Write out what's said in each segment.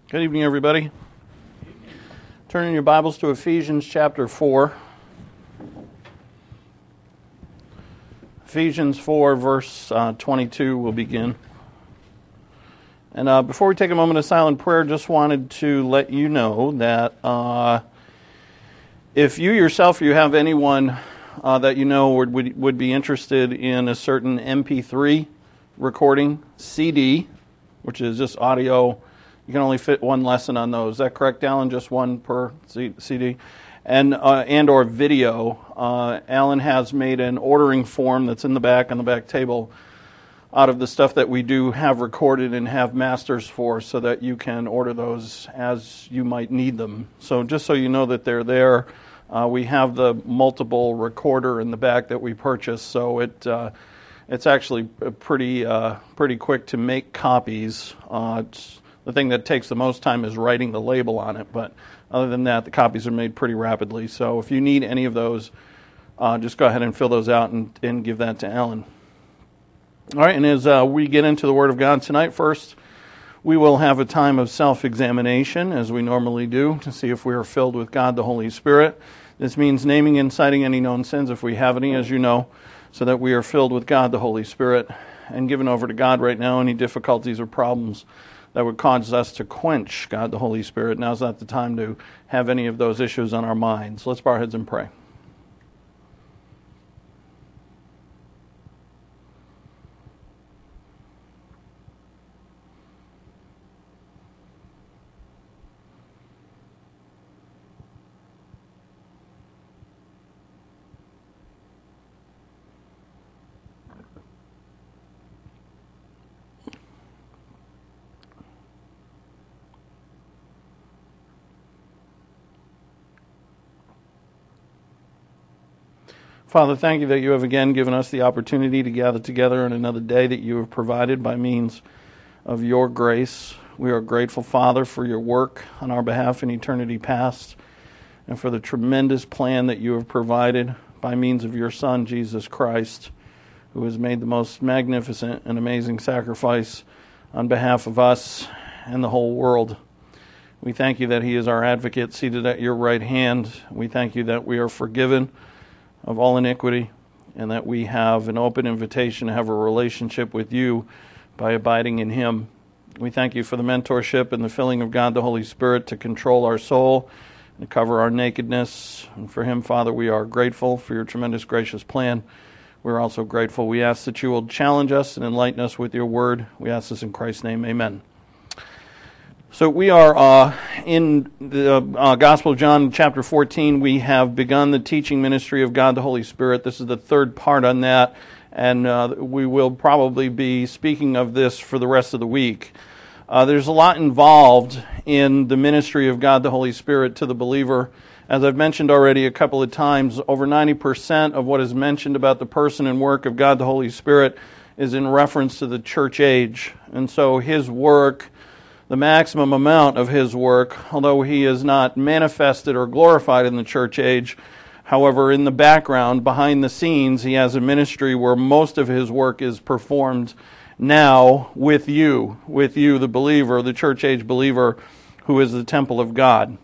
Good evening, everybody. Turn in your Bibles to Ephesians chapter 4. Ephesians 4, verse 22 will begin. And before we take a moment of silent prayer, just wanted to let you know that if you yourself, you have anyone that you know would be interested in a certain MP3 recording, CD, which is just audio. You can only fit one lesson on those. Is that correct, Alan? Just one per CD? And or video. Alan has made an ordering form that's in the back on the back table out of the stuff that we do have recorded and have masters for, so that you can order those as you might need them. So just so you know that they're there, we have the multiple recorder in the back that we purchased, so it's actually pretty quick to make copies. The thing that takes the most time is writing the label on it, but other than that, the copies are made pretty rapidly. So if you need any of those, just go ahead and fill those out and give that to Alan. All right, and as we get into the Word of God tonight, first, we will have a time of self-examination, as we normally do, to see if we are filled with God the Holy Spirit. This means naming and citing any known sins, if we have any, as you know, so that we are filled with God the Holy Spirit and given over to God right now any difficulties or problems that would cause us to quench God the Holy Spirit. Now's not the time to have any of those issues on our minds. Let's bow our heads and pray. Father, thank you that you have again given us the opportunity to gather together on another day that you have provided by means of your grace. We are grateful, Father, for your work on our behalf in eternity past and for the tremendous plan that you have provided by means of your Son, Jesus Christ, who has made the most magnificent and amazing sacrifice on behalf of us and the whole world. We thank you that he is our advocate seated at your right hand. We thank you that we are forgiven of all iniquity, and that we have an open invitation to have a relationship with you by abiding in him. We thank you for the mentorship and the filling of God the Holy Spirit to control our soul and cover our nakedness. And for him, Father, we are grateful for your tremendous gracious plan. We're also grateful. We ask that you will challenge us and enlighten us with your word. We ask this in Christ's name. Amen. So we are in the Gospel of John, chapter 14. We have begun the teaching ministry of God the Holy Spirit. This is the third part on that, and we will probably be speaking of this for the rest of the week. There's a lot involved in the ministry of God the Holy Spirit to the believer. As I've mentioned already a couple of times, over 90% of what is mentioned about the person and work of God the Holy Spirit is in reference to the church age. And so his work, the maximum amount of his work, although he is not manifested or glorified in the church age, however, in the background, behind the scenes, he has a ministry where most of his work is performed now with you, the believer, the church age believer, who is the temple of God.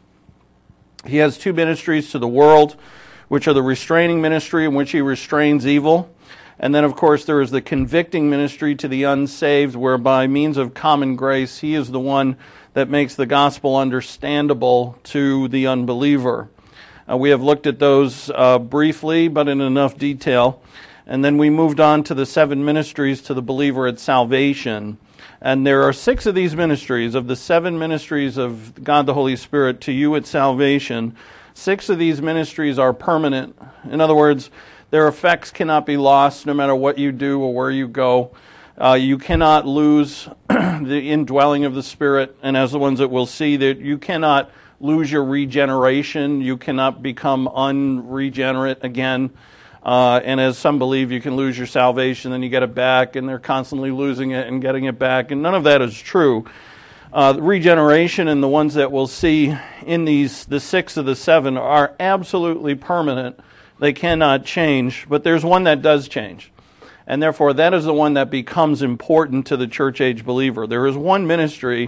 He has two ministries to the world, which are the restraining ministry in which he restrains evil. And then, of course, there is the convicting ministry to the unsaved, where by means of common grace, he is the one that makes the gospel understandable to the unbeliever. We have looked at those briefly, but in enough detail. And then we moved on to the 7 ministries to the believer at salvation. And there are 6 of these ministries, of the 7 ministries of God the Holy Spirit to you at salvation. 6 of these ministries are permanent. In other words, their effects cannot be lost no matter what you do or where you go. You cannot lose the indwelling of the Spirit, and as the ones that we'll see, that you cannot lose your regeneration. You cannot become unregenerate again. And as some believe, you can lose your salvation, then you get it back, and they're constantly losing it and getting it back, and none of that is true. Regeneration and the ones that we'll see in the 6 of the 7 are absolutely permanent. They cannot change, but there's one that does change. And therefore, that is the one that becomes important to the church age believer. There is one ministry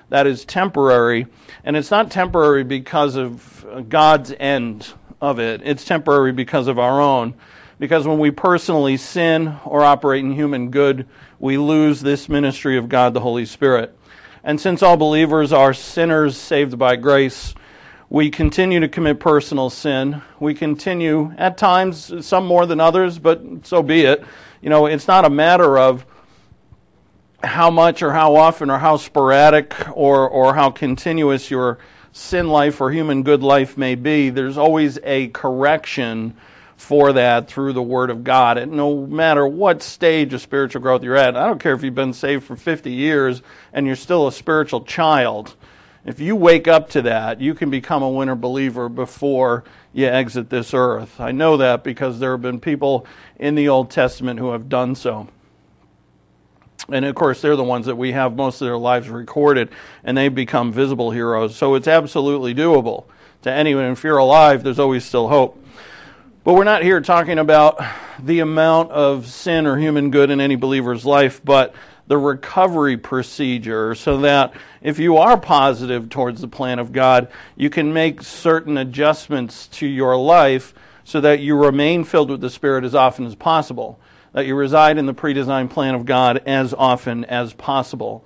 that is temporary. And it's not temporary because of God's end of it. It's temporary because of our own. Because when we personally sin or operate in human good, we lose this ministry of God the Holy Spirit. And since all believers are sinners saved by grace, we continue to commit personal sin. We continue, at times, some more than others, but so be it. It's not a matter of how much or how often or how sporadic or how continuous your sin life or human good life may be. There's always a correction for that through the Word of God. And no matter what stage of spiritual growth you're at, I don't care if you've been saved for 50 years and you're still a spiritual child. If you wake up to that, you can become a winter believer before you exit this earth. I know that because there have been people in the Old Testament who have done so. And of course, they're the ones that we have most of their lives recorded, and they've become visible heroes. So it's absolutely doable to anyone. If you're alive, there's always still hope. But we're not here talking about the amount of sin or human good in any believer's life, but the recovery procedure, so that if you are positive towards the plan of God, you can make certain adjustments to your life so that you remain filled with the Spirit as often as possible, that you reside in the predesigned plan of God as often as possible.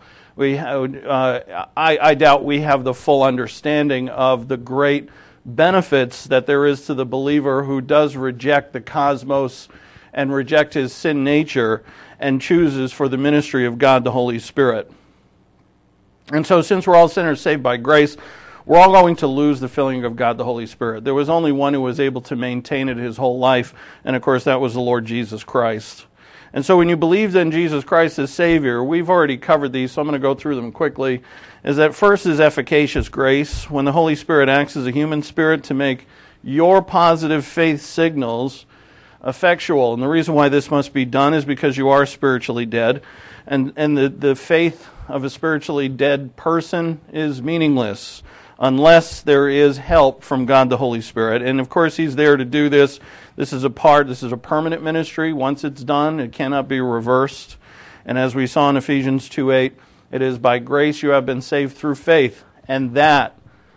I doubt we have the full understanding of the great benefits that there is to the believer who does reject the cosmos and reject his sin nature and chooses for the ministry of God the Holy Spirit. And so since we're all sinners saved by grace, we're all going to lose the filling of God the Holy Spirit. There was only one who was able to maintain it his whole life, and of course that was the Lord Jesus Christ. And so when you believe in Jesus Christ as Savior, we've already covered these, so I'm going to go through them quickly, is that first is efficacious grace, when the Holy Spirit acts as a human spirit to make your positive faith signals effectual. And the reason why this must be done is because you are spiritually dead, and the faith of a spiritually dead person is meaningless unless there is help from God the Holy Spirit. And of course He's there to do this. This is a permanent ministry. Once it's done, it cannot be reversed. And as we saw in Ephesians 2:8, it is by grace you have been saved through faith. And that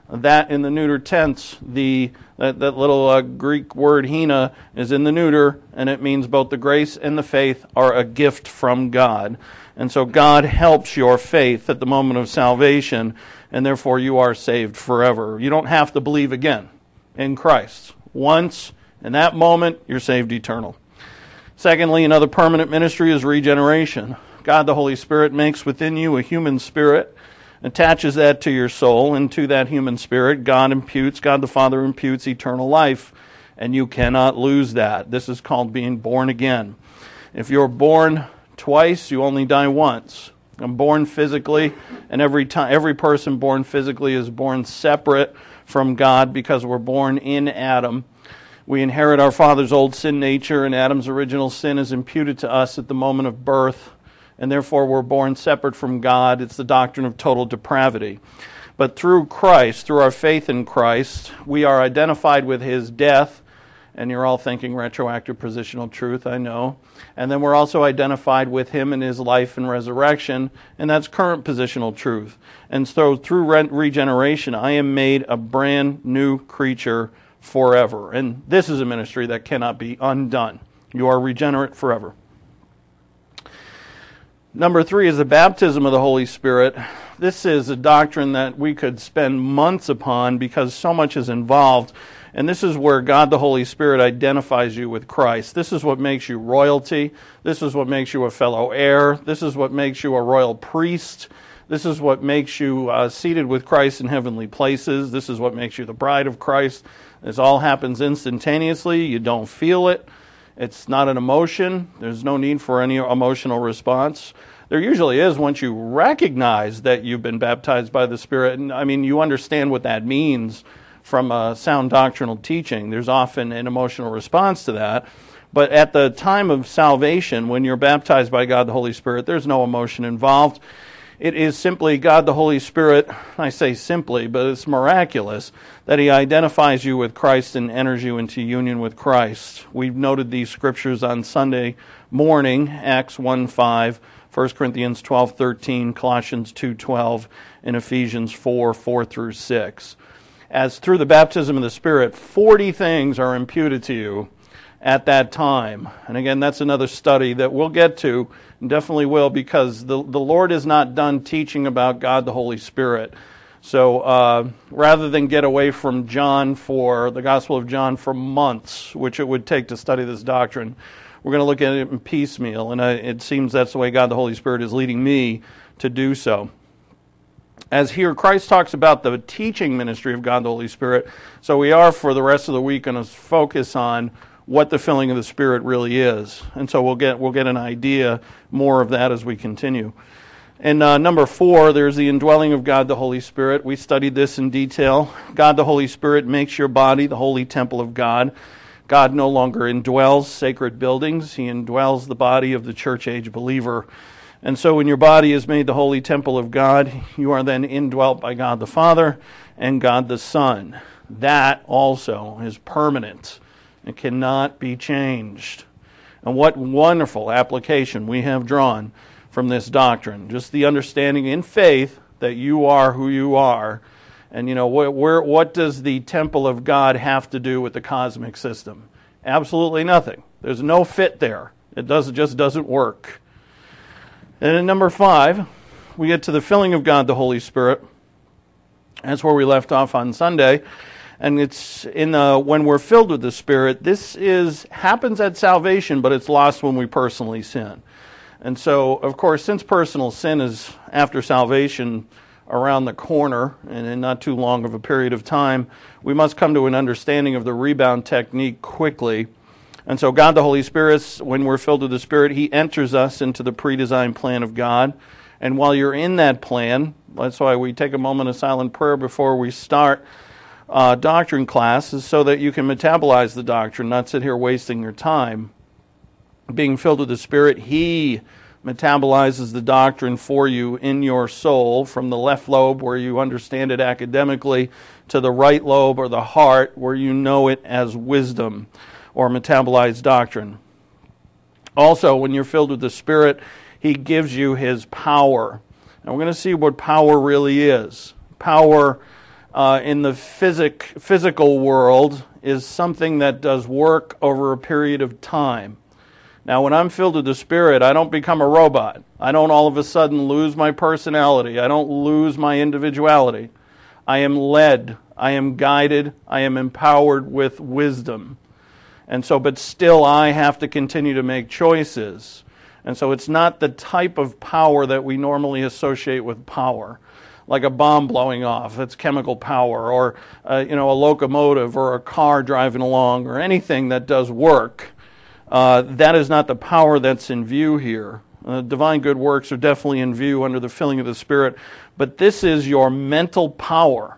in the neuter tense, that little Greek word hina is in the neuter, and it means both the grace and the faith are a gift from God. And so God helps your faith at the moment of salvation, and therefore you are saved forever. You don't have to believe again in Christ. Once, in that moment, you're saved eternal. Secondly, another permanent ministry is regeneration. God the Holy Spirit makes within you a human spirit, attaches that to your soul, and to that human spirit, God the Father imputes eternal life, and you cannot lose that. This is called being born again. If you're born twice, you only die once. I'm born physically, and every person born physically is born separate from God because we're born in Adam. We inherit our father's old sin nature, and Adam's original sin is imputed to us at the moment of birth, and therefore we're born separate from God. It's the doctrine of total depravity. But through Christ, through our faith in Christ, we are identified with His death, and you're all thinking retroactive positional truth, I know. And then we're also identified with Him in His life and resurrection, and that's current positional truth. And so through regeneration, I am made a brand new creature forever. And this is a ministry that cannot be undone. You are regenerate forever. Number 3 is the baptism of the Holy Spirit. This is a doctrine that we could spend months upon because so much is involved. And this is where God the Holy Spirit identifies you with Christ. This is what makes you royalty. This is what makes you a fellow heir. This is what makes you a royal priest. This is what makes you seated with Christ in heavenly places. This is what makes you the bride of Christ. This all happens instantaneously. You don't feel it. It's not an emotion. There's no need for any emotional response. There usually is once you recognize that you've been baptized by the Spirit. And I mean, you understand what that means from a sound doctrinal teaching. There's often an emotional response to that. But at the time of salvation, when you're baptized by God the Holy Spirit, there's no emotion involved. It is simply God the Holy Spirit, I say simply, but it's miraculous, that He identifies you with Christ and enters you into union with Christ. We've noted these scriptures on Sunday morning, Acts 1:5, 1 Corinthians 12:13, Colossians 2:12, and Ephesians 4:4 through 6. As through the baptism of the Spirit, 40 things are imputed to you at that time. And again, that's another study that we'll get to, and definitely will, because the Lord is not done teaching about God the Holy Spirit. So rather than get away from John for the Gospel of John for months, which it would take to study this doctrine, we're going to look at it in piecemeal, and it seems that's the way God the Holy Spirit is leading me to do so. As here, Christ talks about the teaching ministry of God the Holy Spirit, so we are, for the rest of the week, going to focus on what the filling of the Spirit really is. And so we'll get an idea more of that as we continue. And number 4, there's the indwelling of God the Holy Spirit. We studied this in detail. God the Holy Spirit makes your body the holy temple of God. God no longer indwells sacred buildings. He indwells the body of the church-age believer. And so when your body is made the holy temple of God, you are then indwelt by God the Father and God the Son. That also is permanent. It cannot be changed. And what wonderful application we have drawn from this doctrine. Just the understanding in faith that you are who you are. And what does the temple of God have to do with the cosmic system? Absolutely nothing. There's no fit there. It just doesn't work. And in number 5, we get to the filling of God the Holy Spirit. That's where we left off on Sunday. And it's when we're filled with the Spirit, this happens at salvation, but it's lost when we personally sin. And so, of course, since personal sin is after salvation around the corner and in not too long of a period of time, we must come to an understanding of the rebound technique quickly. And so God the Holy Spirit, when we're filled with the Spirit, He enters us into the pre-designed plan of God. And while you're in that plan, that's why we take a moment of silent prayer before we start doctrine class, is so that you can metabolize the doctrine, not sit here wasting your time. Being filled with the Spirit, He metabolizes the doctrine for you in your soul, from the left lobe where you understand it academically to the right lobe or the heart where you know it as wisdom or metabolized doctrine. Also, when you're filled with the Spirit, He gives you His power. And we're going to see what power really is. Power in the physical world is something that does work over a period of time. Now, when I'm filled with the Spirit, I don't become a robot. I don't all of a sudden lose my personality. I don't lose my individuality. I am led. I am guided. I am empowered with wisdom. And so, but still I have to continue to make choices. And so it's not the type of power that we normally associate with power, like a bomb blowing off. It's chemical power, or a locomotive, or a car driving along, or anything that does work. That is not the power that's in view here. Divine good works are definitely in view under the filling of the Spirit, but this is your mental power.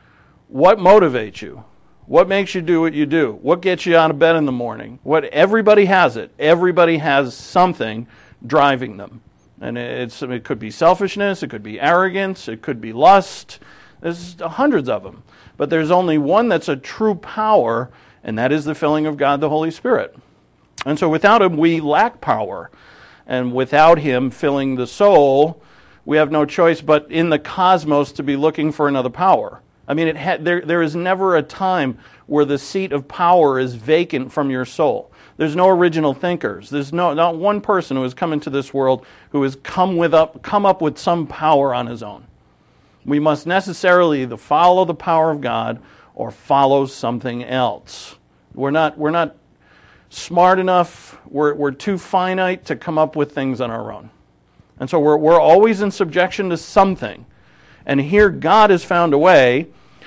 What motivates you? What makes you do what you do? What gets you out of bed in the morning? Everybody has it. Everybody has something driving them. And it could be selfishness, it could be arrogance, it could be lust. There's hundreds of them. But there's only one that's a true power, and that is the filling of God the Holy Spirit. And so without Him, we lack power. And without Him filling the soul, we have no choice but in the cosmos to be looking for another power. I mean, there is never a time where the seat of power is vacant from your soul. There's no original thinkers. There's not one person who has come into this world who has come up with some power on his own. We must necessarily either follow the power of God or follow something else. We're not smart enough. We're too finite to come up with things on our own. And so we're always in subjection to something. And here God has found a way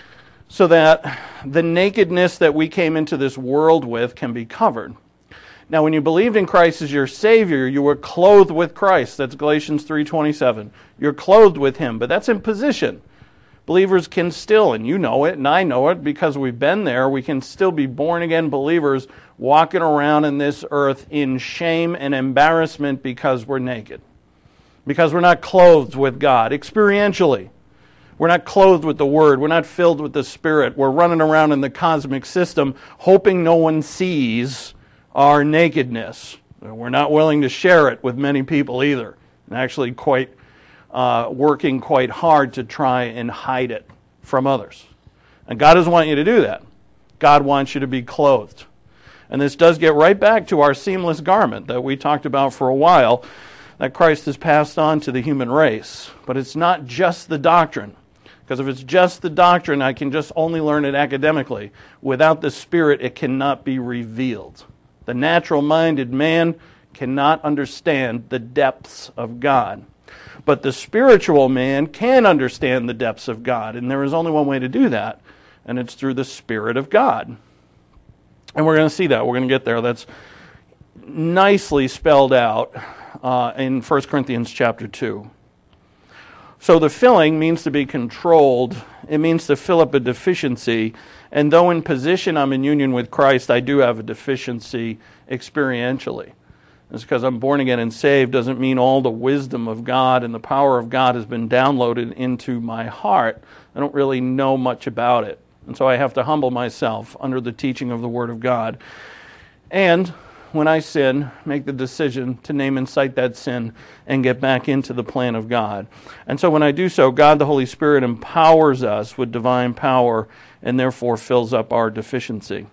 so that the nakedness that we came into this world with can be covered. Now, when you believed in Christ as your Savior, you were clothed with Christ. That's Galatians 3:27. You're clothed with Him, but that's in position. Believers can still, and you know it, and I know it, because we've been there, we can still be born-again believers walking around in this earth in shame and embarrassment because we're naked. Because we're not clothed with God experientially. We're not clothed with the Word. We're not filled with the Spirit. We're running around in the cosmic system hoping no one sees our nakedness. We're not willing to share it with many people either. and actually quite working quite hard to try and hide it from others. And God doesn't want you to do that. God wants you to be clothed. And this does get right back to our seamless garment that we talked about for a while, that Christ has passed on to the human race. But it's not just the doctrine. Because if it's just the doctrine, I can just only learn it academically. Without the Spirit, it cannot be revealed. The natural-minded man cannot understand the depths of God. But the spiritual man can understand the depths of God. And there is only one way to do that, and it's through the Spirit of God. And we're going to see that. We're going to get there. That's nicely spelled out in 1 Corinthians chapter 2. So the filling means to be controlled. It means to fill up a deficiency. And though in position I'm in union with Christ, I do have a deficiency experientially. It's because I'm born again and saved doesn't mean all the wisdom of God and the power of God has been downloaded into my heart. I don't really know much about it. And so I have to humble myself under the teaching of the Word of God. And when I sin, make the decision to name and cite that sin and get back into the plan of God. And so when I do so, God the Holy Spirit empowers us with divine power and therefore fills up our deficiency.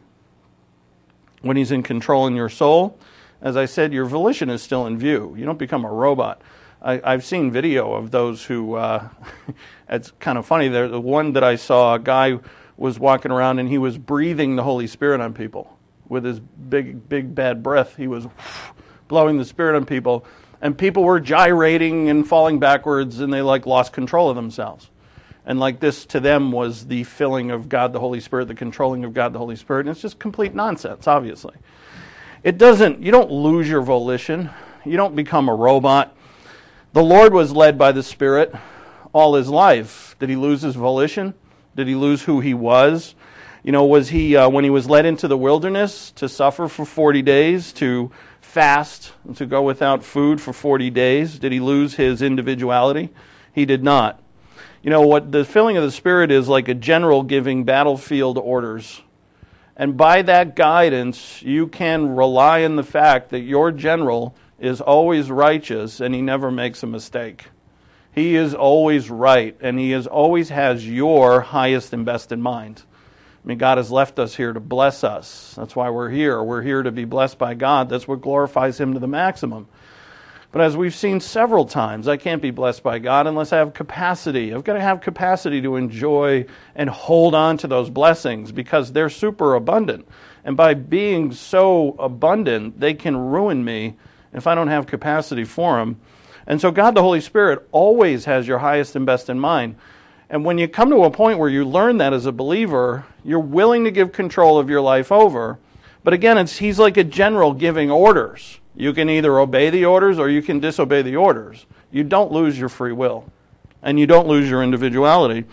When He's in control in your soul, as I said, your volition is still in view. You don't become a robot. I've seen video of those who, it's kind of funny, the one that I saw, a guy was walking around and he was breathing the Holy Spirit on people. With his big bad breath, he was blowing the Spirit on people. And people were gyrating and falling backwards, and they lost control of themselves. And this to them was the filling of God the Holy Spirit, the controlling of God the Holy Spirit. And it's just complete nonsense, obviously. You don't lose your volition. You don't become a robot. The Lord was led by the Spirit all His life. Did He lose His volition? Did He lose who He was? Was He, when He was led into the wilderness to suffer for 40 days, to fast, and to go without food for 40 days, did He lose His individuality? He did not. What the filling of the Spirit is like a general giving battlefield orders. And by that guidance, you can rely on the fact that your general is always righteous and he never makes a mistake. He is always right, and He always has your highest and best in mind. God has left us here to bless us. That's why we're here. We're here to be blessed by God. That's what glorifies Him to the maximum. But as we've seen several times, I can't be blessed by God unless I have capacity. I've got to have capacity to enjoy and hold on to those blessings because they're super abundant. And by being so abundant, they can ruin me if I don't have capacity for them. And so God the Holy Spirit always has your highest and best in mind. And when you come to a point where you learn that as a believer, you're willing to give control of your life over. But again, He's like a general giving orders. You can either obey the orders or you can disobey the orders. You don't lose your free will. And you don't lose your individuality.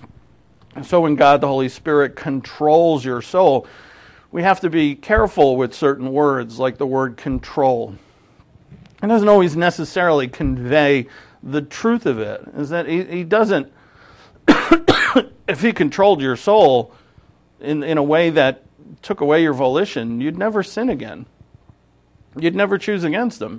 And so when God the Holy Spirit controls your soul, we have to be careful with certain words, like the word control. It doesn't always necessarily convey the truth of it. Is that He doesn't, if He controlled your soul in a way that took away your volition, you'd never sin again. You'd never choose against Him.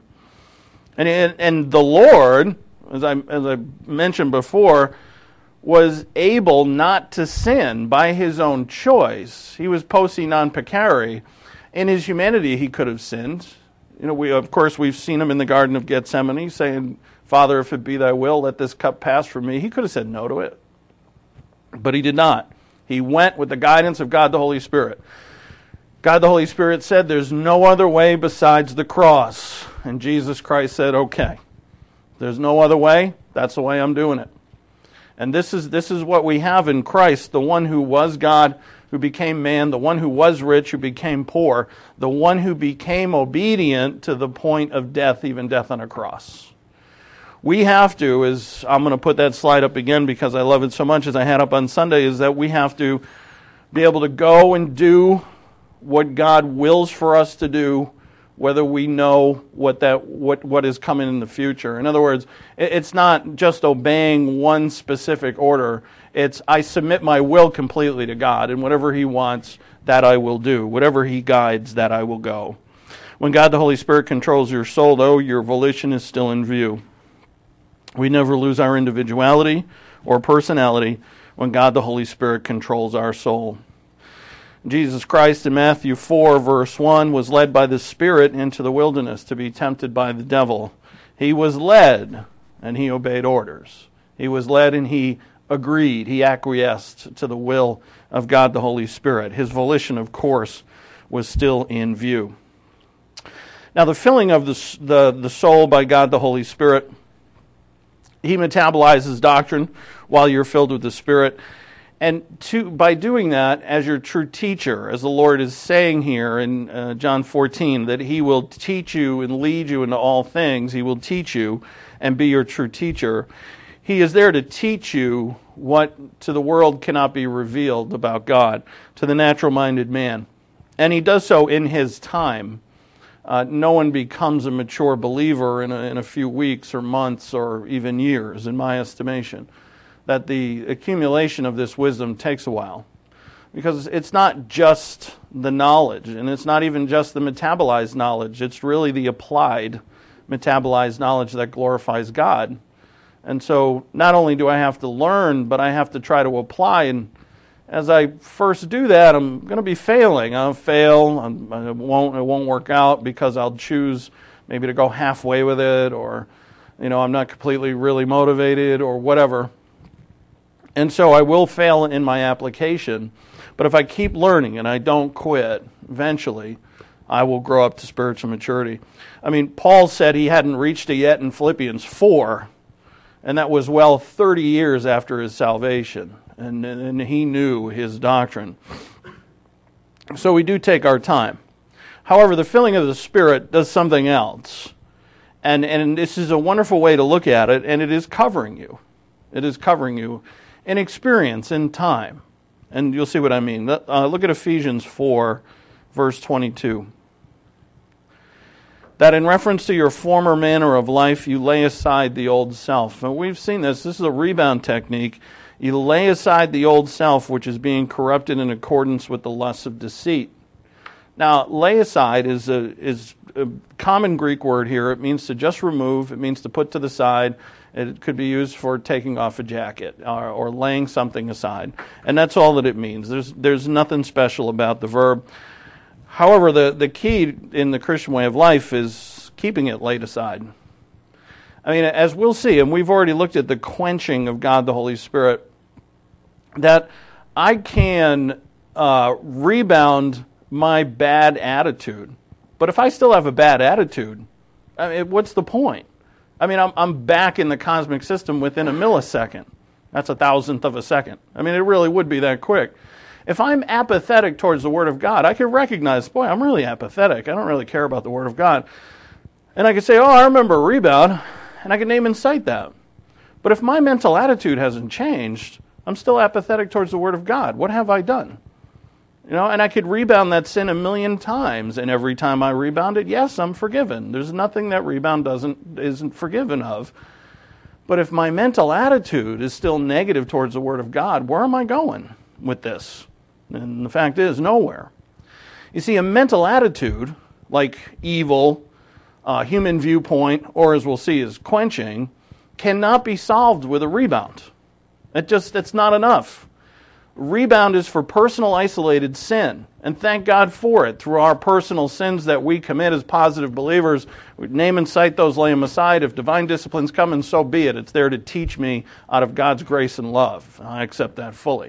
And the Lord, as I mentioned before, was able not to sin by His own choice. He was posse non peccare. In His humanity, He could have sinned. We've seen Him in the Garden of Gethsemane saying, Father, if it be Thy will, let this cup pass from me. He could have said no to it. But He did not. He went with the guidance of God the Holy Spirit. God the Holy Spirit said, there's no other way besides the cross. And Jesus Christ said, okay, there's no other way. That's the way I'm doing it. And this is what we have in Christ, the one who was God, who became man, the one who was rich, who became poor, the one who became obedient to the point of death, even death on a cross. We have to, I'm going to put that slide up again because I love it so much as I had up on Sunday, is that we have to be able to go and do what God wills for us to do, whether we know what is coming in the future. In other words, it's not just obeying one specific order. It's I submit my will completely to God, and whatever He wants, that I will do. Whatever He guides, that I will go. When God the Holy Spirit controls your soul, though, your volition is still in view. We never lose our individuality or personality when God the Holy Spirit controls our soul. Jesus Christ in Matthew 4, verse 1, was led by the Spirit into the wilderness to be tempted by the devil. He was led, and he obeyed orders. He was led, and he agreed. He acquiesced to the will of God the Holy Spirit. His volition, of course, was still in view. Now, the filling of the soul by God the Holy Spirit, he metabolizes doctrine while you're filled with the Spirit. And by doing that, as your true teacher, as the Lord is saying here in John 14, that he will teach you and lead you into all things, he will teach you and be your true teacher. He is there to teach you what to the world cannot be revealed about God, to the natural-minded man. And he does so in his time. No one becomes a mature believer in a few weeks or months or even years, in my estimation. That the accumulation of this wisdom takes a while. Because it's not just the knowledge, and it's not even just the metabolized knowledge. It's really the applied, metabolized knowledge that glorifies God. And so not only do I have to learn, but I have to try to apply. And as I first do that, I'm going to be failing. I'll fail. It won't work out because I'll choose maybe to go halfway with it, or I'm not completely really motivated or whatever. And so I will fail in my application. But if I keep learning and I don't quit, eventually I will grow up to spiritual maturity. I mean, Paul said he hadn't reached it yet in Philippians 4, and that was 30 years after his salvation. And he knew his doctrine. So we do take our time. However, the filling of the Spirit does something else. And this is a wonderful way to look at it, and it is covering you. It is covering you in experience, in time. And you'll see what I mean. Look at Ephesians 4, verse 22. That in reference to your former manner of life, you lay aside the old self. And we've seen this. This is a rebound technique. You lay aside the old self, which is being corrupted in accordance with the lusts of deceit. Now, lay aside is a common Greek word here. It means to just remove. It means to put to the side. It could be used for taking off a jacket or laying something aside. And that's all that it means. There's nothing special about the verb. However, the key in the Christian way of life is keeping it laid aside. I mean, as we'll see, and we've already looked at the quenching of God the Holy Spirit, that I can rebound my bad attitude. But if I still have a bad attitude, I mean, what's the point? I mean, I'm back in the cosmic system within a millisecond. That's 1,000th of a second. I mean, it really would be that quick. If I'm apathetic towards the Word of God, I can recognize, boy, I'm really apathetic. I don't really care about the Word of God. And I can say, I remember a rebound. And I can name and cite that. But if my mental attitude hasn't changed, I'm still apathetic towards the Word of God. What have I done? And I could rebound that sin 1,000,000 times, and every time I rebound it, yes, I'm forgiven. There's nothing that rebound isn't forgiven of. But if my mental attitude is still negative towards the Word of God, where am I going with this? And the fact is, nowhere. You see, a mental attitude, like evil, human viewpoint, or as we'll see is quenching, cannot be solved with a rebound. It's not enough. Rebound is for personal isolated sin, and thank God for it. Through our personal sins that we commit as positive believers, we name and cite those, lay them aside. If divine disciplines come, and so be it. It's there to teach me out of God's grace and love. I accept that fully.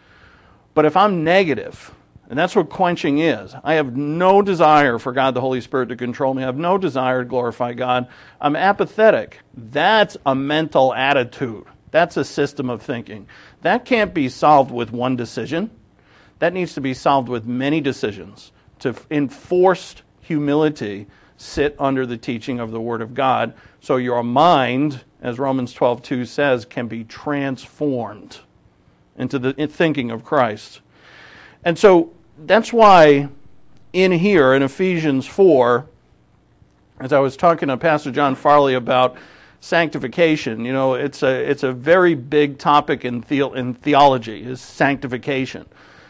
But if I'm negative, and that's what quenching is. I have no desire for God the Holy Spirit to control me. I have no desire to glorify God. I'm apathetic. That's a mental attitude. That's a system of thinking. That can't be solved with one decision. That needs to be solved with many decisions. To enforced humility, sit under the teaching of the Word of God, so your mind, as Romans 12:2 says, can be transformed into the thinking of Christ. And so that's why in here, in Ephesians 4, as I was talking to Pastor John Farley about sanctification, it's a very big topic in theology, is sanctification.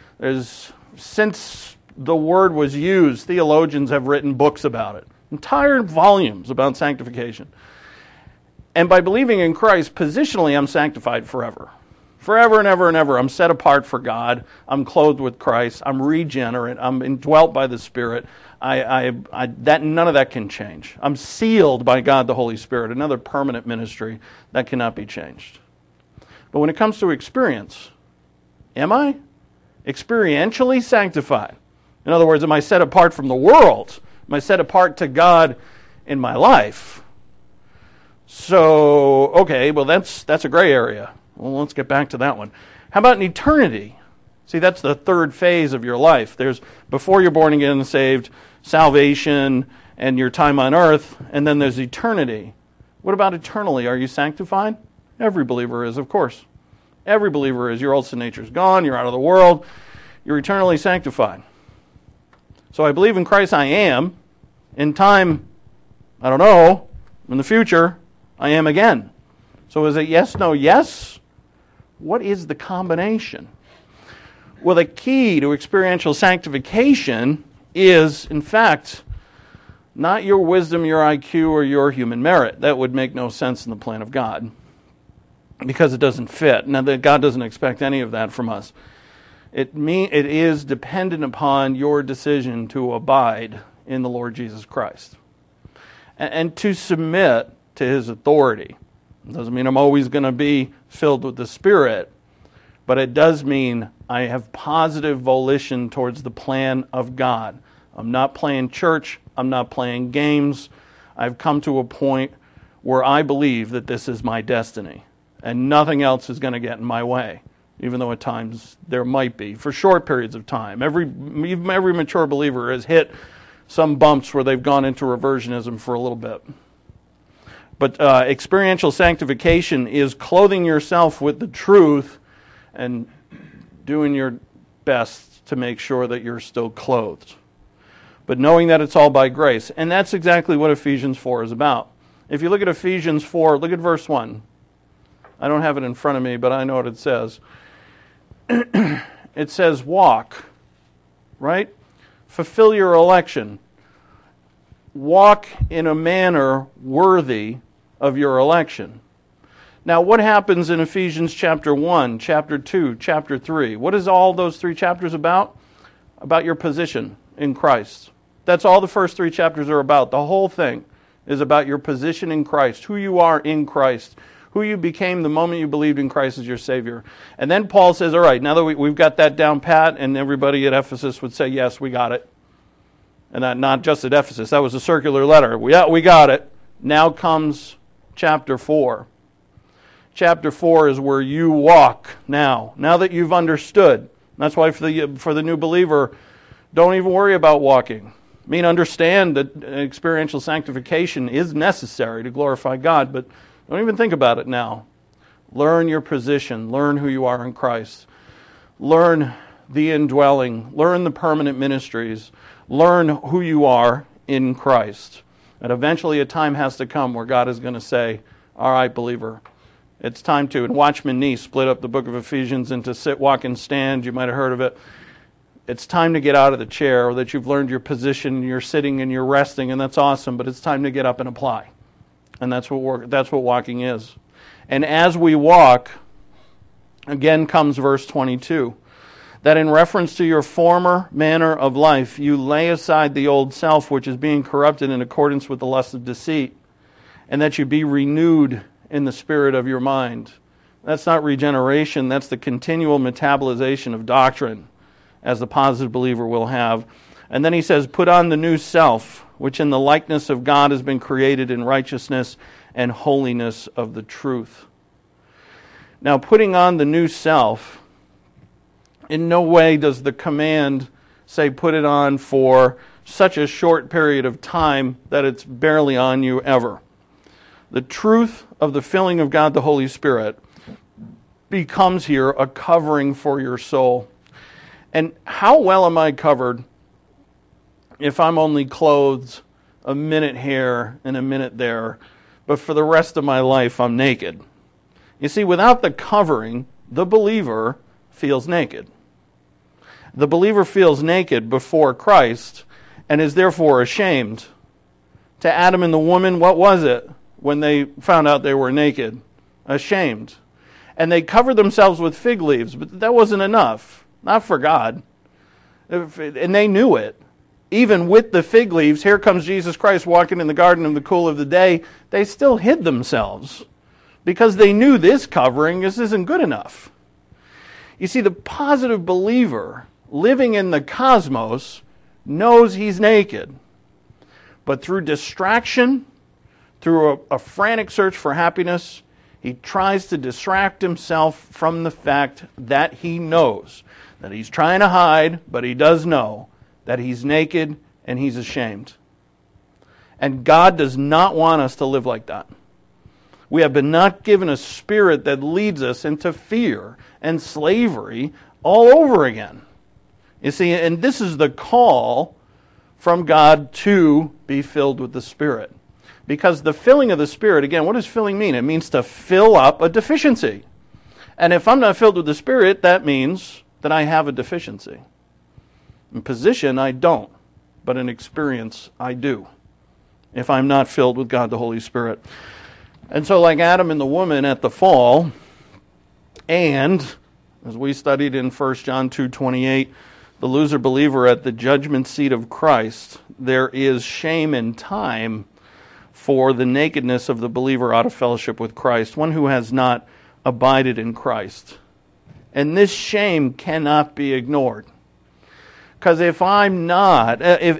Since the word was used, theologians have written books about it, entire volumes about sanctification. And by believing in Christ, positionally, I'm sanctified forever. Forever and ever and ever, I'm set apart for God. I'm clothed with Christ. I'm regenerate. I'm indwelt by the Spirit. None of that can change. I'm sealed by God the Holy Spirit, another permanent ministry that cannot be changed. But when it comes to experience, am I experientially sanctified? In other words, am I set apart from the world? Am I set apart to God in my life? So, okay, well that's a gray area. Well, let's get back to that one. How about in eternity? See, that's the third phase of your life. There's before you're born again and saved, salvation, and your time on earth, and then there's eternity. What about eternally? Are you sanctified? Every believer is, of course. Every believer is. Your old sin nature is gone. You're out of the world. You're eternally sanctified. So I believe in Christ I am. In time, I don't know. In the future, I am again. So is it yes, no, yes? What is the combination? Well, the key to experiential sanctification is, in fact, not your wisdom, your IQ, or your human merit. That would make no sense in the plan of God because it doesn't fit. Now, God doesn't expect any of that from us. It is dependent upon your decision to abide in the Lord Jesus Christ and to submit to His authority. It doesn't mean I'm always going to be filled with the Spirit, but it does mean I have positive volition towards the plan of God. I'm not playing church. I'm not playing games. I've come to a point where I believe that this is my destiny, and nothing else is going to get in my way, even though at times there might be, for short periods of time. Every mature believer has hit some bumps where they've gone into reversionism for a little bit. But experiential sanctification is clothing yourself with the truth and doing your best to make sure that you're still clothed. But knowing that it's all by grace. And that's exactly what Ephesians 4 is about. If you look at Ephesians 4, look at verse 1. I don't have it in front of me, but I know what it says. It says, walk, right? Fulfill your election. Walk in a manner worthy of your election. Now, what happens in Ephesians chapter 1, chapter 2, chapter 3? What is all those three chapters about? About your position in Christ. That's all the first three chapters are about. The whole thing is about your position in Christ, who you are in Christ, who you became the moment you believed in Christ as your Savior. And then Paul says, all right, now that we've got that down pat, and everybody at Ephesus would say, yes, we got it. And that not just at Ephesus, that was a circular letter. We got it. Now comes chapter 4. Chapter 4 is where you walk now that you've understood. That's why for the new believer, don't even worry about walking. I mean, understand that experiential sanctification is necessary to glorify God, but don't even think about it now. Learn your position. Learn who you are in Christ. Learn the indwelling. Learn the permanent ministries. Learn who you are in Christ. And eventually a time has to come where God is going to say, all right, believer, it's time to. And Watchman Nee split up the book of Ephesians into sit, walk, and stand. You might have heard of it. It's time to get out of the chair, or that you've learned your position, you're sitting and you're resting, and that's awesome, but it's time to get up and apply. And that's what walking is. And as we walk, again comes verse 22, that in reference to your former manner of life, you lay aside the old self, which is being corrupted in accordance with the lust of deceit, and that you be renewed in the spirit of your mind. That's not regeneration, that's the continual metabolization of doctrine, as the positive believer will have. And then he says, put on the new self, which in the likeness of God has been created in righteousness and holiness of the truth. Now, putting on the new self, in no way does the command say put it on for such a short period of time that it's barely on you ever. The truth of the filling of God the Holy Spirit becomes here a covering for your soul. And how well am I covered if I'm only clothed a minute here and a minute there, but for the rest of my life I'm naked? You see, without the covering, the believer feels naked. The believer feels naked before Christ and is therefore ashamed. To Adam and the woman, what was it? when they found out they were naked, ashamed. And they covered themselves with fig leaves, but that wasn't enough. Not for God. And they knew it. Even with the fig leaves, here comes Jesus Christ walking in the garden in the cool of the day. They still hid themselves because they knew this covering, this isn't good enough. You see, the positive believer living in the cosmos knows he's naked. But through distraction, through a frantic search for happiness, he tries to distract himself from the fact that he knows, that he's trying to hide, but he does know that he's naked and he's ashamed. And God does not want us to live like that. We have been not given a spirit that leads us into fear and slavery all over again. You see, and this is the call from God to be filled with the Spirit. Because the filling of the Spirit, again, what does filling mean? It means to fill up a deficiency. And if I'm not filled with the Spirit, that means that I have a deficiency. In position, I don't. But in experience, I do. If I'm not filled with God the Holy Spirit. And so like Adam and the woman at the fall, and as we studied in 1 John 2:28, the loser believer at the judgment seat of Christ, there is shame and time for the nakedness of the believer out of fellowship with Christ, one who has not abided in Christ. And this shame cannot be ignored. Because if I'm not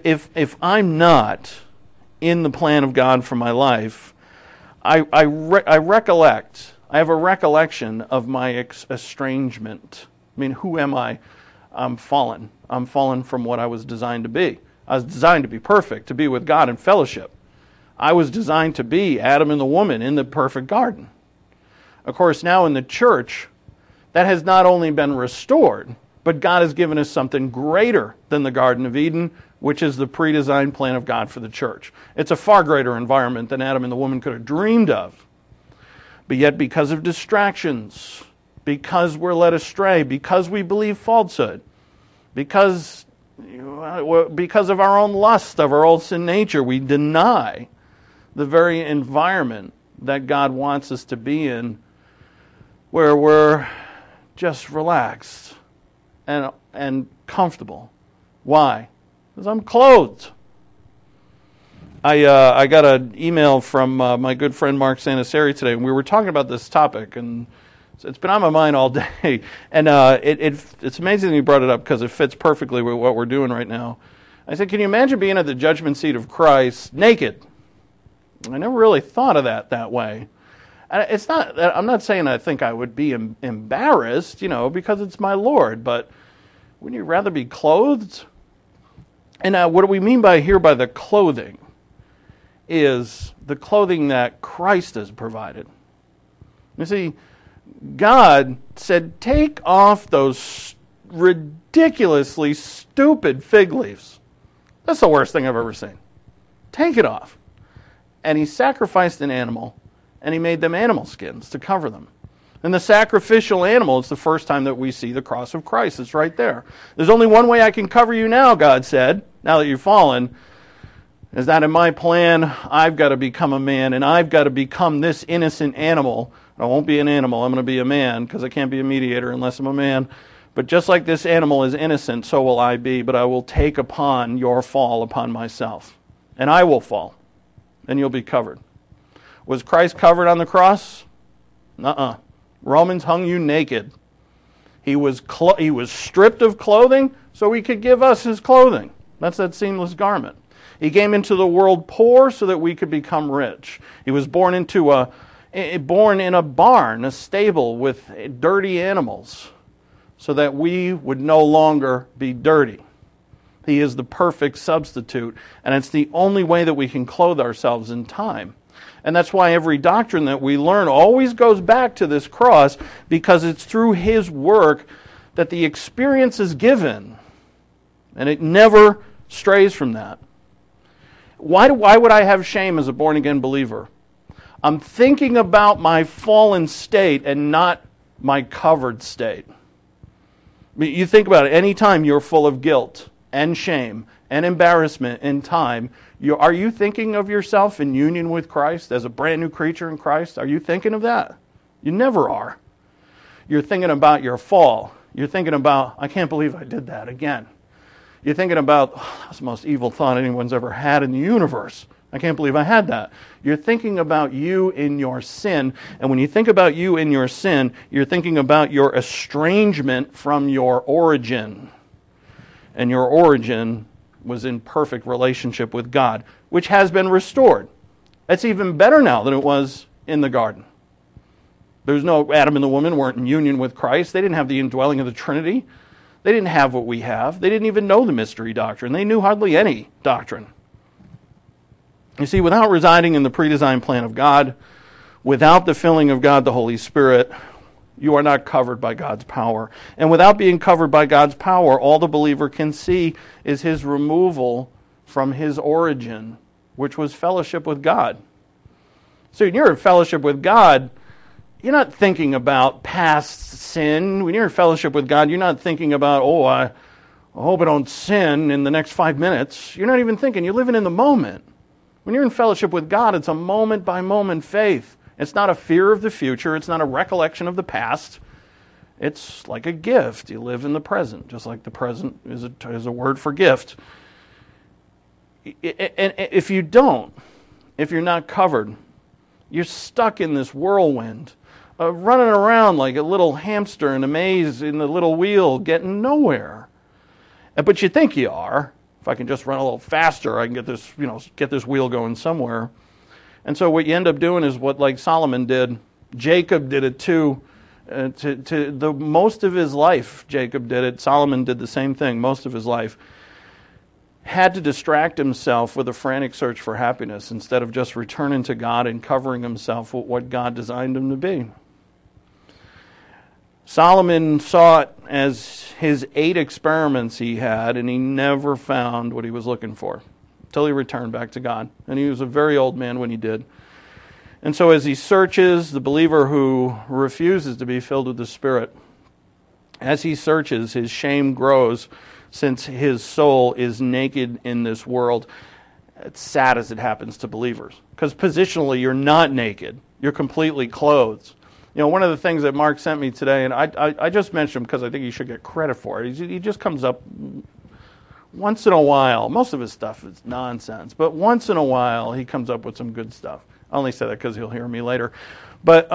in the plan of God for my life, I recollect, I have a recollection of my estrangement. I mean, who am I? I'm fallen. I'm fallen from what I was designed to be. I was designed to be perfect, to be with God in fellowship. I was designed to be Adam and the woman in the perfect garden. Of course, now in the church, that has not only been restored, but God has given us something greater than the Garden of Eden, which is the pre-designed plan of God for the church. It's a far greater environment than Adam and the woman could have dreamed of. But yet, because of distractions, because we're led astray, because we believe falsehood, because of our own lust, of our old sin nature, we deny the very environment that God wants us to be in, where we're just relaxed and comfortable. Why? Because I'm clothed. I got an email from my good friend Mark Sanaseri today, and we were talking about this topic, and it's been on my mind all day. And it's amazing that he brought it up because it fits perfectly with what we're doing right now. I said, can you imagine being at the judgment seat of Christ naked? I never really thought of that way. It's not. I'm not saying I think I would be embarrassed, because it's my Lord. But wouldn't you rather be clothed? And what do we mean by the clothing? Is the clothing that Christ has provided. You see, God said, take off those ridiculously stupid fig leaves. That's the worst thing I've ever seen. Take it off. And he sacrificed an animal, and he made them animal skins to cover them. And the sacrificial animal is the first time that we see the cross of Christ. It's right there. There's only one way I can cover you now, God said, now that you've fallen, is that in my plan, I've got to become a man, and I've got to become this innocent animal. I won't be an animal, I'm going to be a man, because I can't be a mediator unless I'm a man. But just like this animal is innocent, so will I be, but I will take upon your fall upon myself. And I will fall, and you'll be covered. Was Christ covered on the cross? Nuh-uh. Romans hung you naked. He was stripped of clothing so he could give us his clothing. That's that seamless garment. He came into the world poor so that we could become rich. He was born in a barn, a stable with dirty animals, so that we would no longer be dirty. He is the perfect substitute, and it's the only way that we can clothe ourselves in time. And that's why every doctrine that we learn always goes back to this cross, because it's through his work that the experience is given, and it never strays from that. Why would I have shame as a born-again believer? I'm thinking about my fallen state and not my covered state. You think about it. Anytime you're full of guilt and shame and embarrassment in time, are you thinking of yourself in union with Christ as a brand new creature in Christ? Are you thinking of that? You never are. You're thinking about your fall. You're thinking about, I can't believe I did that again. You're thinking about, that's the most evil thought anyone's ever had in the universe. I can't believe I had that. You're thinking about you in your sin. And when you think about you in your sin, you're thinking about your estrangement from your origin. And your origin was in perfect relationship with God, which has been restored. It's even better now than it was in the garden. There's no, Adam and the woman weren't in union with Christ. They didn't have the indwelling of the Trinity. They didn't have what we have. They didn't even know the mystery doctrine. They knew hardly any doctrine. You see, without residing in the pre-designed plan of God, without the filling of God, the Holy Spirit, you are not covered by God's power. And without being covered by God's power, all the believer can see is his removal from his origin, which was fellowship with God. So when you're in fellowship with God, you're not thinking about past sin. When you're in fellowship with God, you're not thinking about, I hope I don't sin in the next 5 minutes. You're not even thinking. You're living in the moment. When you're in fellowship with God, it's a moment-by-moment faith. It's not a fear of the future. It's not a recollection of the past. It's like a gift. You live in the present, just like the present is a word for gift. And if you don't, if you're not covered, you're stuck in this whirlwind, running around like a little hamster in a maze in the little wheel, getting nowhere. But you think you are. If I can just run a little faster, I can get this wheel going somewhere. And so what you end up doing is what like Solomon did. Jacob did it too. To the most of his life, Jacob did it. Solomon did the same thing most of his life. Had to distract himself with a frantic search for happiness instead of just returning to God and covering himself with what God designed him to be. Solomon saw it as his 8 experiments he had, and he never found what he was looking for until he returned back to God. And he was a very old man when he did. And so as he searches, the believer who refuses to be filled with the Spirit, as he searches, his shame grows since his soul is naked in this world. It's sad as it happens to believers, because positionally you're not naked. You're completely clothed. You know, one of the things that Mark sent me today, and I just mentioned him because I think he should get credit for it. He just comes up once in a while. Most of his stuff is nonsense, but once in a while he comes up with some good stuff. I only say that because he'll hear me later. But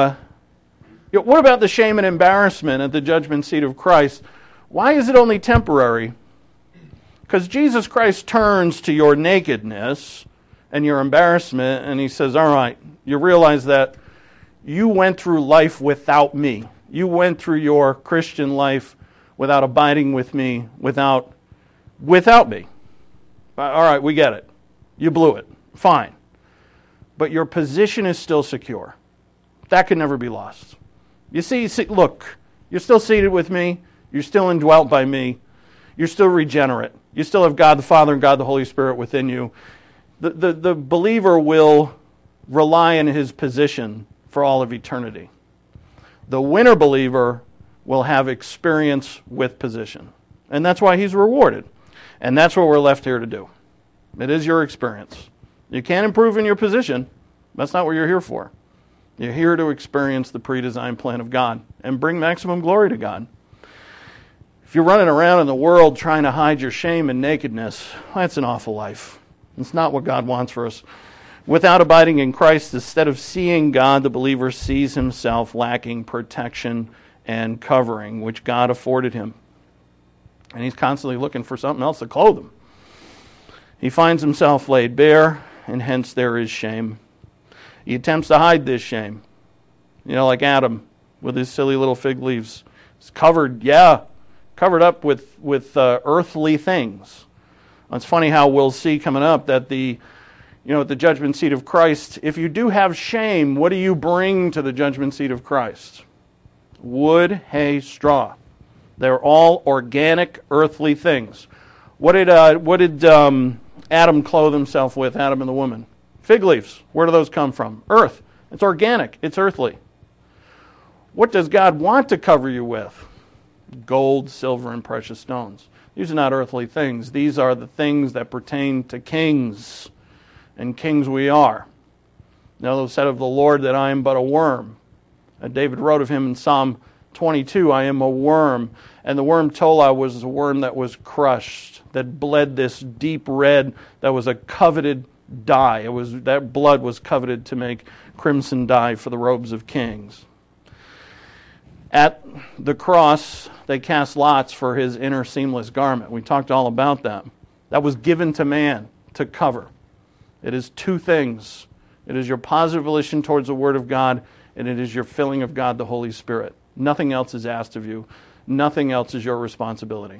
what about the shame and embarrassment at the judgment seat of Christ? Why is it only temporary? Because Jesus Christ turns to your nakedness and your embarrassment, and he says, all right, you realize that you went through life without me. You went through your Christian life without abiding with me, without me. All right, we get it. You blew it. Fine. But your position is still secure. That can never be lost. You see, look, you're still seated with me. You're still indwelt by me. You're still regenerate. You still have God the Father and God the Holy Spirit within you. The believer will rely on his position for all of eternity. The winner believer will have experience with position. And that's why he's rewarded. And that's what we're left here to do. It is your experience. You can't improve in your position. That's not what you're here for. You're here to experience the pre-designed plan of God and bring maximum glory to God. If you're running around in the world trying to hide your shame and nakedness, that's an awful life. It's not what God wants for us. Without abiding in Christ, instead of seeing God, the believer sees himself lacking protection and covering, which God afforded him. And he's constantly looking for something else to clothe him. He finds himself laid bare, and hence there is shame. He attempts to hide this shame. You know, like Adam with his silly little fig leaves. It's covered up with earthly things. It's funny how we'll see coming up that at the judgment seat of Christ, if you do have shame, what do you bring to the judgment seat of Christ? Wood, hay, straw. They're all organic, earthly things. What did Adam clothe himself with, Adam and the woman? Fig leaves. Where do those come from? Earth. It's organic. It's earthly. What does God want to cover you with? Gold, silver, and precious stones. These are not earthly things. These are the things that pertain to kings, and kings we are. Now, those said of the Lord that I am but a worm. David wrote of him in Psalm 22, I am a worm. And the worm Tola was a worm that was crushed, that bled this deep red, that was a coveted dye. That blood was coveted to make crimson dye for the robes of kings. At the cross, they cast lots for his inner seamless garment. We talked all about that. That was given to man to cover. It is two things. It is your positive volition towards the Word of God, and it is your filling of God, the Holy Spirit. Nothing else is asked of you. Nothing else is your responsibility.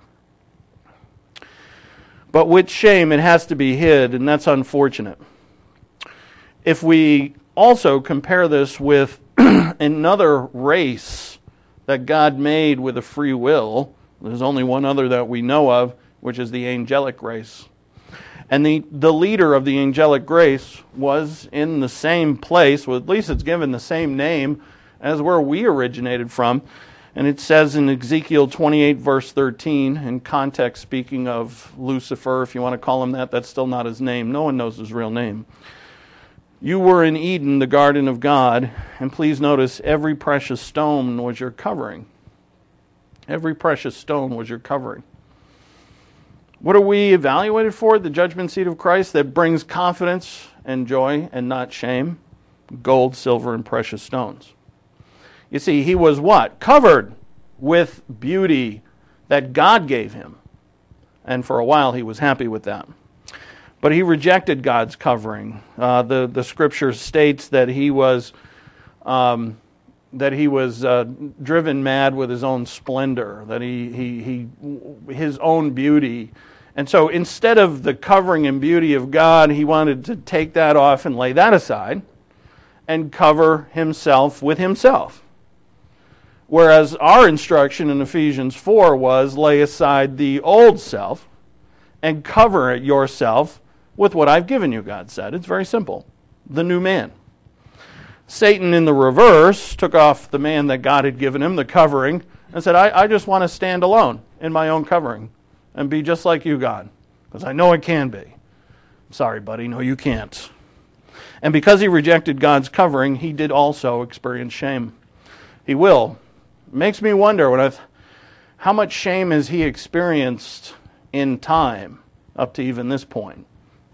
But with shame, it has to be hid, and that's unfortunate. If we also compare this with another race that God made with a free will, there's only one other that we know of, which is the angelic race. And the leader of the angelic race was in the same place, well, at least it's given the same name as where we originated from. And it says in Ezekiel 28, verse 13, in context speaking of Lucifer, if you want to call him that, that's still not his name. No one knows his real name. You were in Eden, the garden of God, and please notice every precious stone was your covering. Every precious stone was your covering. What are we evaluated for? The judgment seat of Christ that brings confidence and joy and not shame. Gold, silver, and precious stones. You see, he was what? Covered with beauty that God gave him. And for a while he was happy with that. But he rejected God's covering. The scripture states that he was driven mad with his own splendor, that his own beauty. And so instead of the covering and beauty of God, he wanted to take that off and lay that aside and cover himself with himself. Whereas our instruction in Ephesians 4 was lay aside the old self and cover yourself with what I've given you, God said. It's very simple. The new man. Satan, in the reverse, took off the man that God had given him, the covering, and said, I just want to stand alone in my own covering and be just like you, God, because I know I can be. Sorry, buddy, no, you can't. And because he rejected God's covering, he did also experience shame. He will. It makes me wonder how much shame has he experienced in time up to even this point.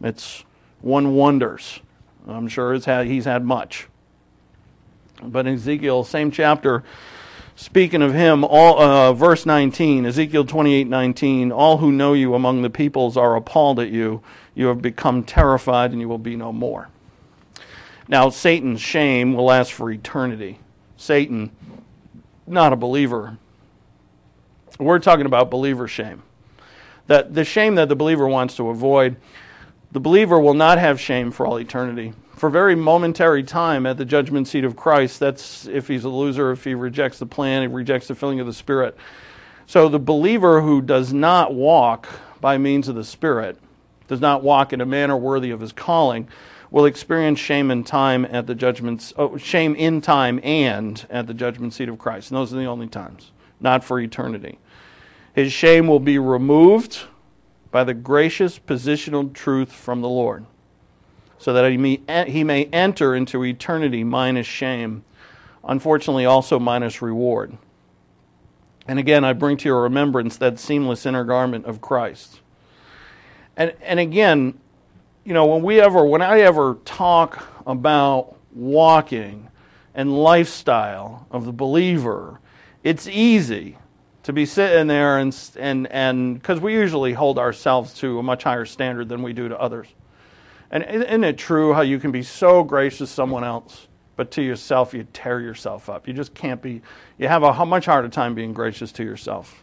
One wonders. I'm sure he's had much. But in Ezekiel, same chapter, speaking of him, verse 19, Ezekiel 28:19, all who know you among the peoples are appalled at you. You have become terrified and you will be no more. Now, Satan's shame will last for eternity. Satan, not a believer. We're talking about believer shame. That the shame that the believer wants to avoid, the believer will not have shame for all eternity. For very momentary time at the judgment seat of Christ, that's if he's a loser, if he rejects the plan, he rejects the filling of the Spirit. So the believer who does not walk by means of the Spirit, does not walk in a manner worthy of his calling, will experience shame in time at the shame in time and at the judgment seat of Christ. And those are the only times, not for eternity. His shame will be removed by the gracious positional truth from the Lord, so that he may enter into eternity minus shame, unfortunately also minus reward. And again, I bring to your remembrance that seamless inner garment of Christ. And again, you know, when I ever talk about walking and lifestyle of the believer, it's easy to be sitting there and because we usually hold ourselves to a much higher standard than we do to others. And isn't it true how you can be so gracious to someone else, but to yourself you tear yourself up? You just can't be, you have a much harder time being gracious to yourself.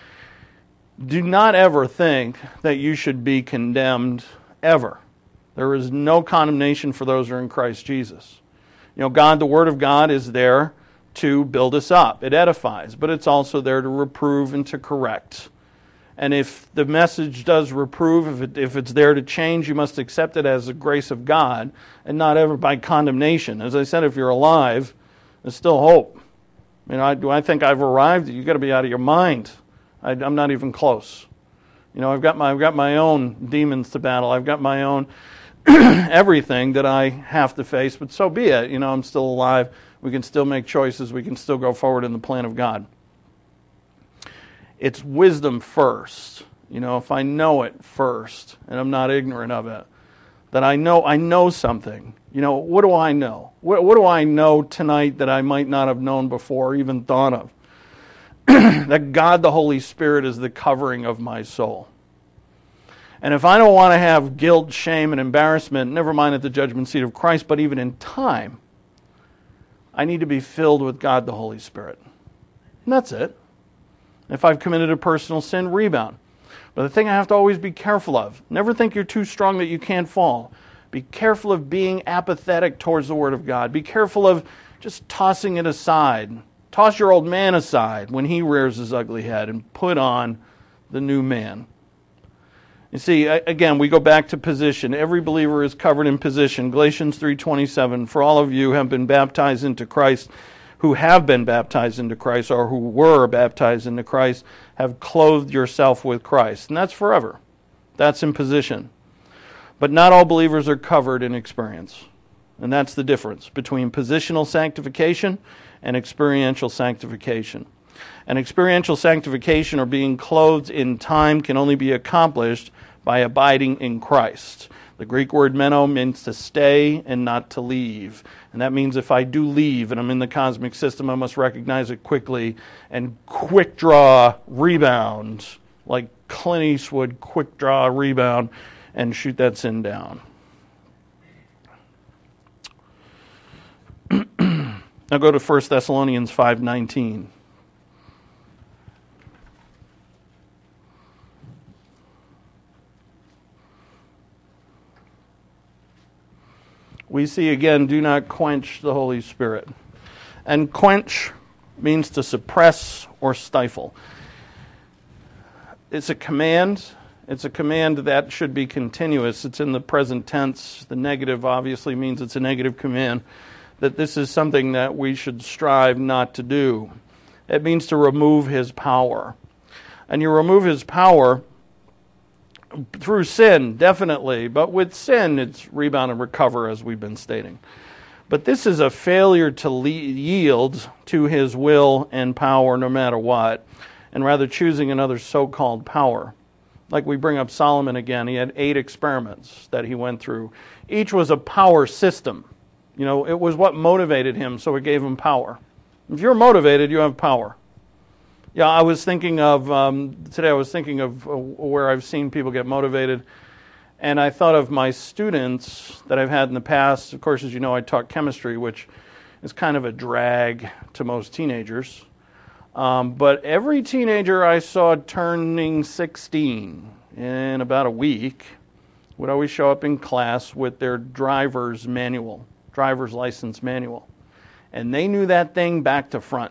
Do not ever think that you should be condemned ever. There is no condemnation for those who are in Christ Jesus. You know, God, the Word of God is there to build us up. It edifies, but it's also there to reprove and to correct. And if the message does reprove, if it's there to change, you must accept it as the grace of God and not ever by condemnation. As I said, if you're alive, there's still hope. You know, do I think I've arrived? You've got to be out of your mind. I'm not even close. I've got my own demons to battle. I've got my own everything that I have to face, but so be it. I'm still alive. We can still make choices. We can still go forward in the plan of God. It's wisdom first. If I know it first, and I'm not ignorant of it, that I know something. What do I know? What do I know tonight that I might not have known before or even thought of? That God the Holy Spirit is the covering of my soul. And if I don't want to have guilt, shame, and embarrassment, never mind at the judgment seat of Christ, but even in time, I need to be filled with God the Holy Spirit. And that's it. If I've committed a personal sin, rebound. But the thing I have to always be careful of, never think you're too strong that you can't fall. Be careful of being apathetic towards the Word of God. Be careful of just tossing it aside. Toss your old man aside when he rears his ugly head and put on the new man. You see, again, we go back to position. Every believer is covered in position. Galatians 3:27, for all of you have been baptized into Christ, who have been baptized into Christ, or who were baptized into Christ, have clothed yourself with Christ. And that's forever. That's in position. But not all believers are covered in experience. And that's the difference between positional sanctification and experiential sanctification. And experiential sanctification, or being clothed in time, can only be accomplished by abiding in Christ. The Greek word meno means to stay and not to leave. And that means if I do leave and I'm in the cosmic system, I must recognize it quickly and quick draw rebound, like Clint Eastwood, quick draw rebound, and shoot that sin down. Now go to 1 Thessalonians 5:19. We see again, do not quench the Holy Spirit. And quench means to suppress or stifle. It's a command. It's a command that should be continuous. It's in the present tense. The negative obviously means it's a negative command. That this is something that we should strive not to do. It means to remove his power. And you remove his power through sin, definitely. But with sin, it's rebound and recover, as we've been stating. But this is a failure to yield to his will and power no matter what, and rather choosing another so-called power. Like we bring up Solomon again, he had 8 experiments that he went through. Each was a power system. It was what motivated him, so it gave him power. If you're motivated, you have power. Yeah, I was thinking of, today I was thinking of where I've seen people get motivated, and I thought of my students that I've had in the past. Of course, as you know, I taught chemistry, which is kind of a drag to most teenagers. But every teenager I saw turning 16 in about a week would always show up in class with their driver's license manual. And they knew that thing back to front.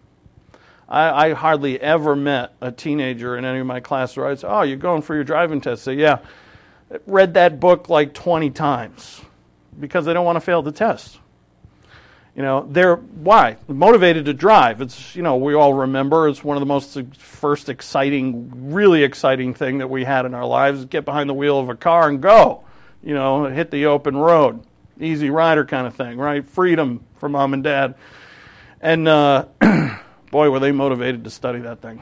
I hardly ever met a teenager in any of my classes where I'd say, oh, you're going for your driving test. Say, yeah, read that book like 20 times because they don't want to fail the test. They're motivated to drive. It's, we all remember, it's one of the most first really exciting thing that we had in our lives, get behind the wheel of a car and go, hit the open road. Easy rider kind of thing, right? Freedom for mom and dad. And boy, were they motivated to study that thing.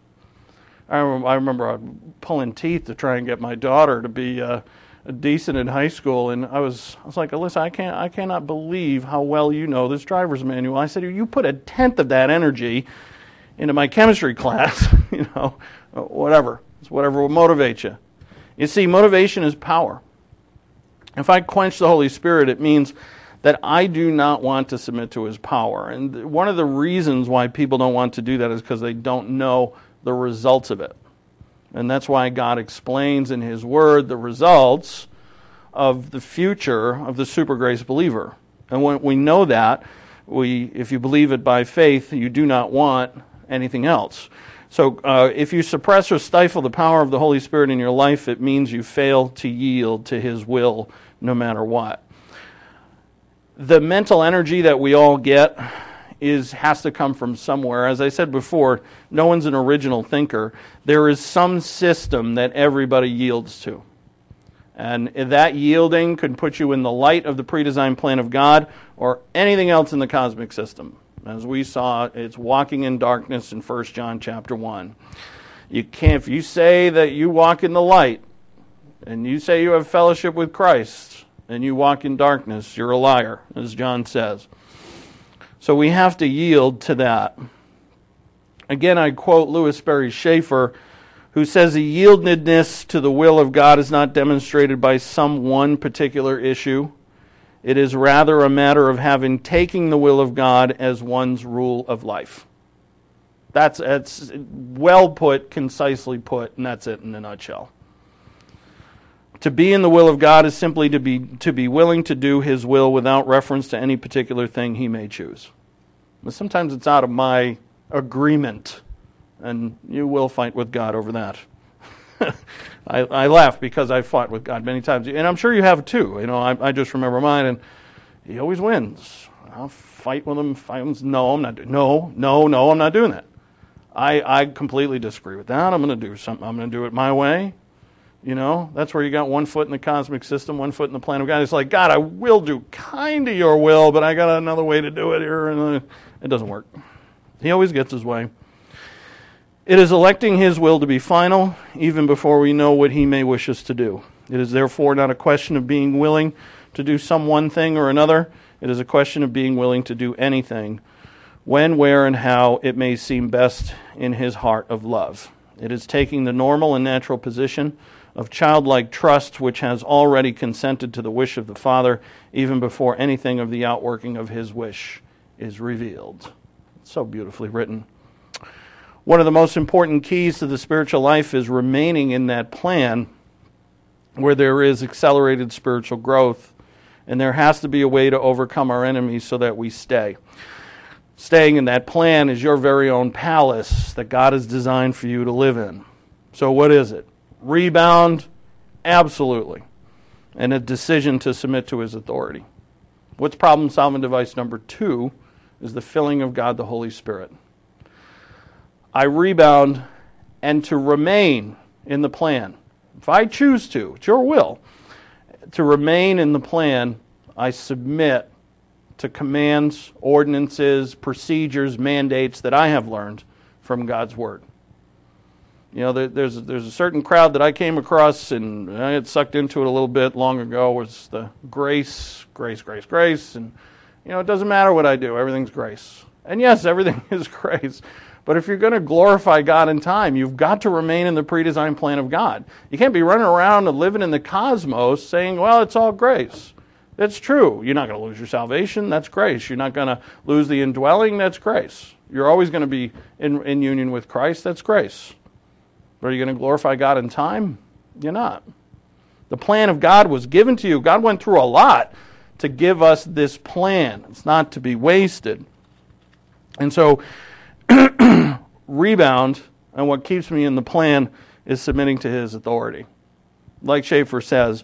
I remember pulling teeth to try and get my daughter to be decent in high school, and I was like, Alyssa, I cannot believe how well you know this driver's manual. I said, you put 1/10 of that energy into my chemistry class, whatever. It's whatever will motivate you. You see, motivation is power. If I quench the Holy Spirit, it means that I do not want to submit to his power. And one of the reasons why people don't want to do that is because they don't know the results of it. And that's why God explains in his word the results of the future of the super grace believer. And when we know that, if you believe it by faith, you do not want anything else. So if you suppress or stifle the power of the Holy Spirit in your life, it means you fail to yield to his will no matter what. The mental energy that we all get has to come from somewhere. As I said before, no one's an original thinker. There is some system that everybody yields to. And that yielding could put you in the light of the pre-designed plan of God or anything else in the cosmic system. As we saw, it's walking in darkness in 1 John chapter 1. You can't, if you say that you walk in the light and you say you have fellowship with Christ and you walk in darkness, you're a liar, as John says. So we have to yield to that. Again, I quote Louis Sperry Schaeffer, who says a yieldedness to the will of God is not demonstrated by some one particular issue. It is rather a matter of having taken the will of God as one's rule of life. That's well put, concisely put, and that's it in a nutshell. To be in the will of God is simply to be willing to do His will without reference to any particular thing He may choose. But sometimes it's out of my agreement, and you will fight with God over that. I laugh because I've fought with God many times, and I'm sure you have too. You know, I just remember mine, and He always wins. I'll fight with Him. No, I'm not. No, I'm not doing that. I completely disagree with that. I'm going to do something. I'm going to do it my way. You know, that's where you got one foot in the cosmic system, one foot in the plan of God. It's like, God, I will do kind of your will, but I got another way to do it here, and it doesn't work. He always gets his way. It is electing His will to be final, even before we know what He may wish us to do. It is therefore not a question of being willing to do some one thing or another. It is a question of being willing to do anything, when, where, and how it may seem best in His heart of love. It is taking the normal and natural position of childlike trust which has already consented to the wish of the Father, even before anything of the outworking of His wish is revealed. It's so beautifully written. One of the most important keys to the spiritual life is remaining in that plan where there is accelerated spiritual growth, and there has to be a way to overcome our enemies so that we stay. Staying in that plan is your very own palace that God has designed for you to live in. So what is it? Rebound? Absolutely. And a decision to submit to His authority. What's problem-solving device number 2 is the filling of God the Holy Spirit. I rebound and to remain in the plan. If I choose to, it's your will, to remain in the plan, I submit to commands, ordinances, procedures, mandates that I have learned from God's Word. You know, there's a certain crowd that I came across, and I had sucked into it a little bit long ago, was the grace, and, you know, it doesn't matter what I do, everything's grace. And yes, everything is grace. But if you're going to glorify God in time, you've got to remain in the pre-designed plan of God. You can't be running around and living in the cosmos saying, well, it's all grace. That's true. You're not going to lose your salvation. That's grace. You're not going to lose the indwelling. That's grace. You're always going to be in union with Christ. That's grace. But are you going to glorify God in time? You're not. The plan of God was given to you. God went through a lot to give us this plan. It's not to be wasted. And so, rebound, and what keeps me in the plan is submitting to His authority. Like Schaeffer says,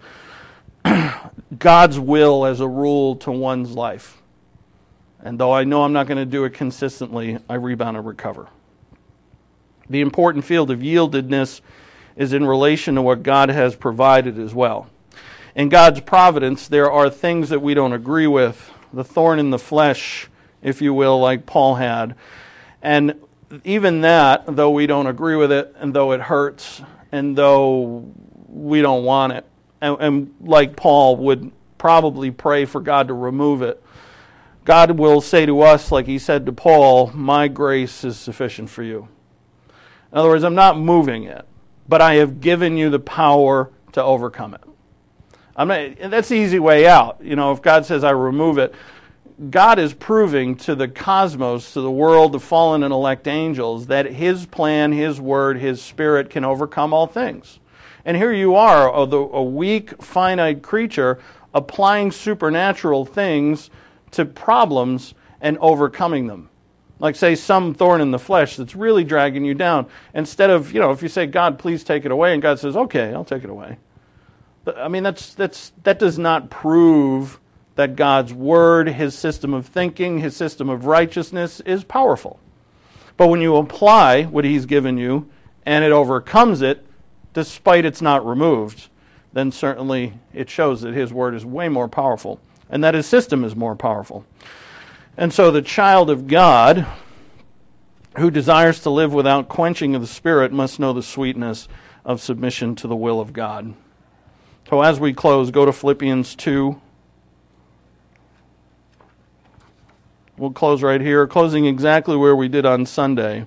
God's will as a rule to one's life. And though I know I'm not going to do it consistently, I rebound and recover. The important field of yieldedness is in relation to what God has provided as well. In God's providence, there are things that we don't agree with, the thorn in the flesh, if you will, like Paul had. And even that, though we don't agree with it, and though it hurts, and though we don't want it, and like Paul would probably pray for God to remove it, God will say to us, like He said to Paul, my grace is sufficient for you. In other words, I'm not moving it, but I have given you the power to overcome it. That's the easy way out. You know, if God says I remove it, God is proving to the cosmos, to the world, the fallen and elect angels, that His plan, His word, His Spirit can overcome all things. And here you are, a weak, finite creature, applying supernatural things to problems and overcoming them. Like, say, some thorn in the flesh that's really dragging you down. Instead of, if you say, God, please take it away, and God says, okay, I'll take it away. But, I mean, that does not prove that God's word, his system of thinking, his system of righteousness is powerful. But when you apply what he's given you and it overcomes it, despite it's not removed, then certainly it shows that his word is way more powerful and that his system is more powerful. And so the child of God who desires to live without quenching of the Spirit must know the sweetness of submission to the will of God. So as we close, go to Philippians 2. We'll close right here, closing exactly where we did on Sunday.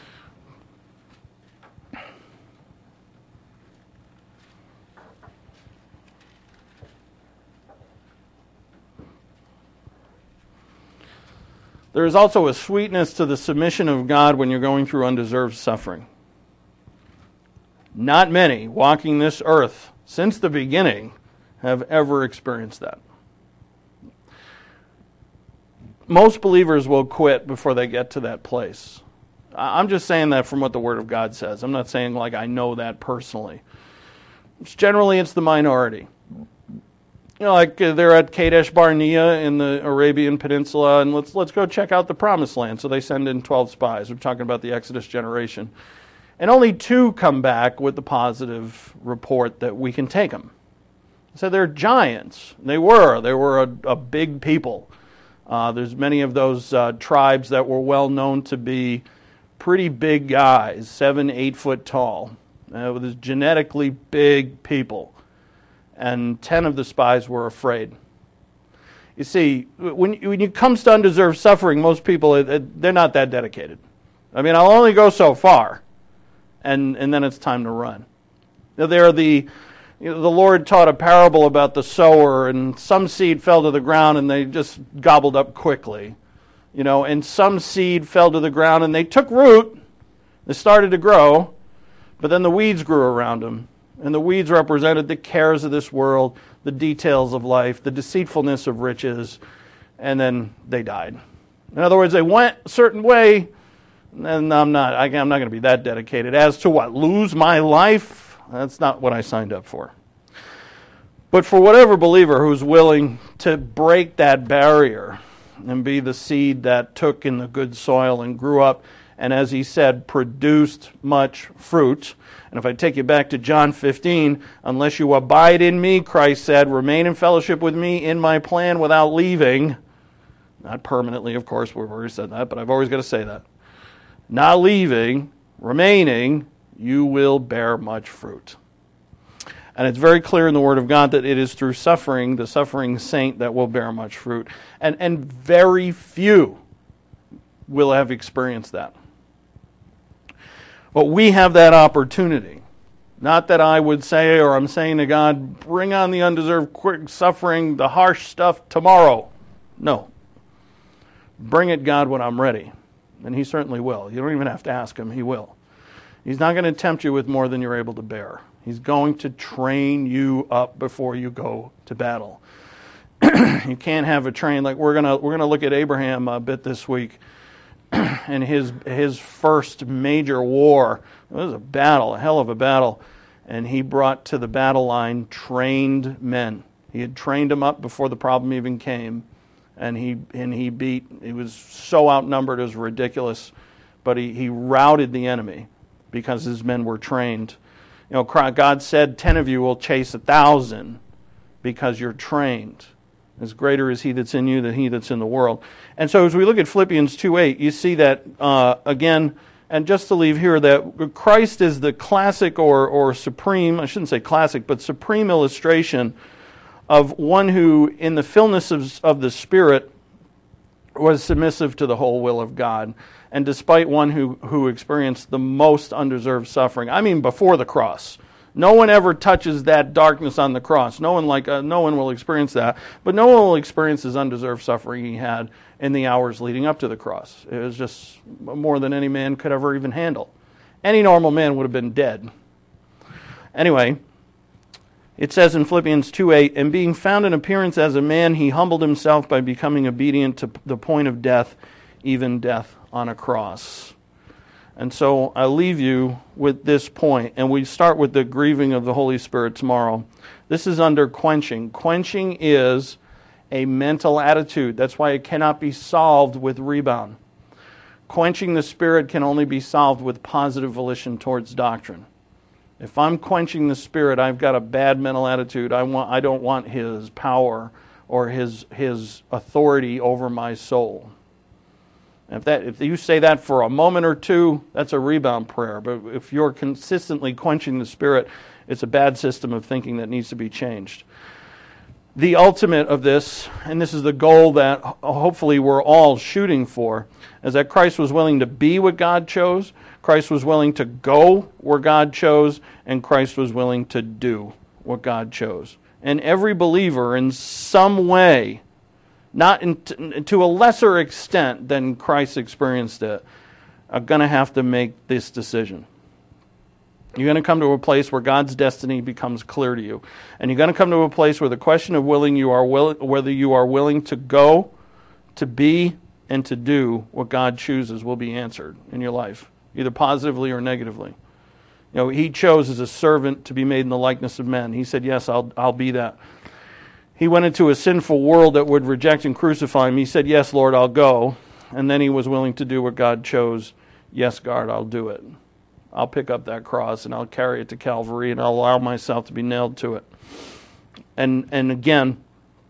There is also a sweetness to the submission of God when you're going through undeserved suffering. Not many walking this earth since the beginning have ever experienced that. Most believers will quit before they get to that place. I'm just saying that from what the Word of God says. I'm not saying like I know that personally. Generally, it's the minority. You know, like they're at Kadesh Barnea in the Arabian Peninsula, and let's go check out the Promised Land. So they send in 12 spies. We're talking about the Exodus generation. And only 2 come back with the positive report that we can take them. So they're giants. They were a big people. There's many of those tribes that were well known to be pretty big guys, 7-8 foot tall. With genetically big people. And 10 of the spies were afraid. You see, when it comes to undeserved suffering, most people, they're not that dedicated. I mean, I'll only go so far, and then it's time to run. The Lord taught a parable about the sower, and some seed fell to the ground, and they just gobbled up quickly. You know, and some seed fell to the ground, and they took root. They started to grow, but then the weeds grew around them. And the weeds represented the cares of this world, the details of life, the deceitfulness of riches, and then they died. In other words, they went a certain way, and I'm not going to be that dedicated. As to what? Lose my life? That's not what I signed up for. But for whatever believer who's willing to break that barrier and be the seed that took in the good soil and grew up, and as he said, produced much fruit. And if I take you back to John 15, unless you abide in me, Christ said, remain in fellowship with me in my plan without leaving. Not permanently, of course, we've already said that, but I've always got to say that. Not leaving, remaining, you will bear much fruit. And it's very clear in the Word of God that it is through suffering, the suffering saint, that will bear much fruit. And very few will have experienced that. But we have that opportunity. Not that I would say, or I'm saying to God, bring on the undeserved quick suffering, the harsh stuff tomorrow. No. Bring it, God, when I'm ready. And he certainly will. You don't even have to ask him. He will. He's not going to tempt you with more than you're able to bear. He's going to train you up before you go to battle. You can't have a train like we're gonna look at Abraham a bit this week. And his first major war, it was a battle, a hell of a battle, and he brought to the battle line trained men. He had trained them up before the problem even came, and he was so outnumbered it was ridiculous, but he routed the enemy because his men were trained. You know, God said 10 of you will chase 1,000 because you're trained. As greater is he that's in you than he that's in the world. And so as we look at Philippians 2:8, you see that, again, and just to leave here, that Christ is the classic or supreme, I shouldn't say classic, but supreme illustration of one who, in the fullness of the Spirit, was submissive to the whole will of God. And despite one who experienced the most undeserved suffering, I mean before the cross. No one ever touches that darkness on the cross. No one will experience that. But no one will experience his undeserved suffering he had in the hours leading up to the cross. It was just more than any man could ever even handle. Any normal man would have been dead. Anyway, it says in Philippians 2:8, and being found in appearance as a man, he humbled himself by becoming obedient to the point of death, even death on a cross. And so I leave you with this point, and we start with the grieving of the Holy Spirit tomorrow. This is under quenching. Quenching is a mental attitude. That's why it cannot be solved with rebound. Quenching the Spirit can only be solved with positive volition towards doctrine. If I'm quenching the Spirit, I've got a bad mental attitude. I don't want His power or His authority over my soul. If you say that for a moment or two, that's a rebound prayer. But if you're consistently quenching the Spirit, it's a bad system of thinking that needs to be changed. The ultimate of this, and this is the goal that hopefully we're all shooting for, is that Christ was willing to be what God chose, Christ was willing to go where God chose, and Christ was willing to do what God chose. And every believer in some way, not to a lesser extent than Christ experienced it, are going to have to make this decision. You're going to come to a place where God's destiny becomes clear to you. And you're going to come to a place where the question of whether you are willing to go, to be, and to do what God chooses will be answered in your life, either positively or negatively. You know, He chose as a servant to be made in the likeness of men. He said, yes, I'll be that. He went into a sinful world that would reject and crucify Him. He said, yes, Lord, I'll go. And then He was willing to do what God chose. Yes, God, I'll do it. I'll pick up that cross and I'll carry it to Calvary and I'll allow myself to be nailed to it. And again,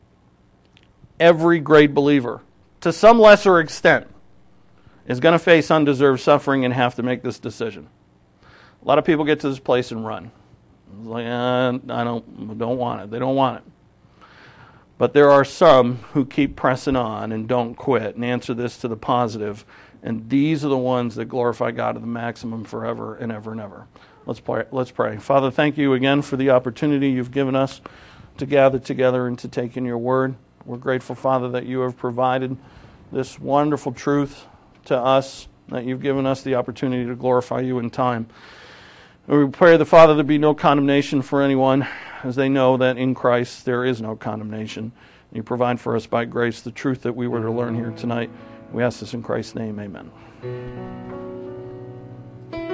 every great believer, to some lesser extent, is going to face undeserved suffering and have to make this decision. A lot of people get to this place and run. It's like, I don't want it. They don't want it. But there are some who keep pressing on and don't quit and answer this to the positive. And these are the ones that glorify God to the maximum forever and ever and ever. Let's pray. Father, thank you again for the opportunity you've given us to gather together and to take in your word. We're grateful, Father, that you have provided this wonderful truth to us, that you've given us the opportunity to glorify you in time. We pray, the Father, there be no condemnation for anyone, as they know that in Christ there is no condemnation. You provide for us by grace the truth that we were to learn here tonight. We ask this in Christ's name, amen.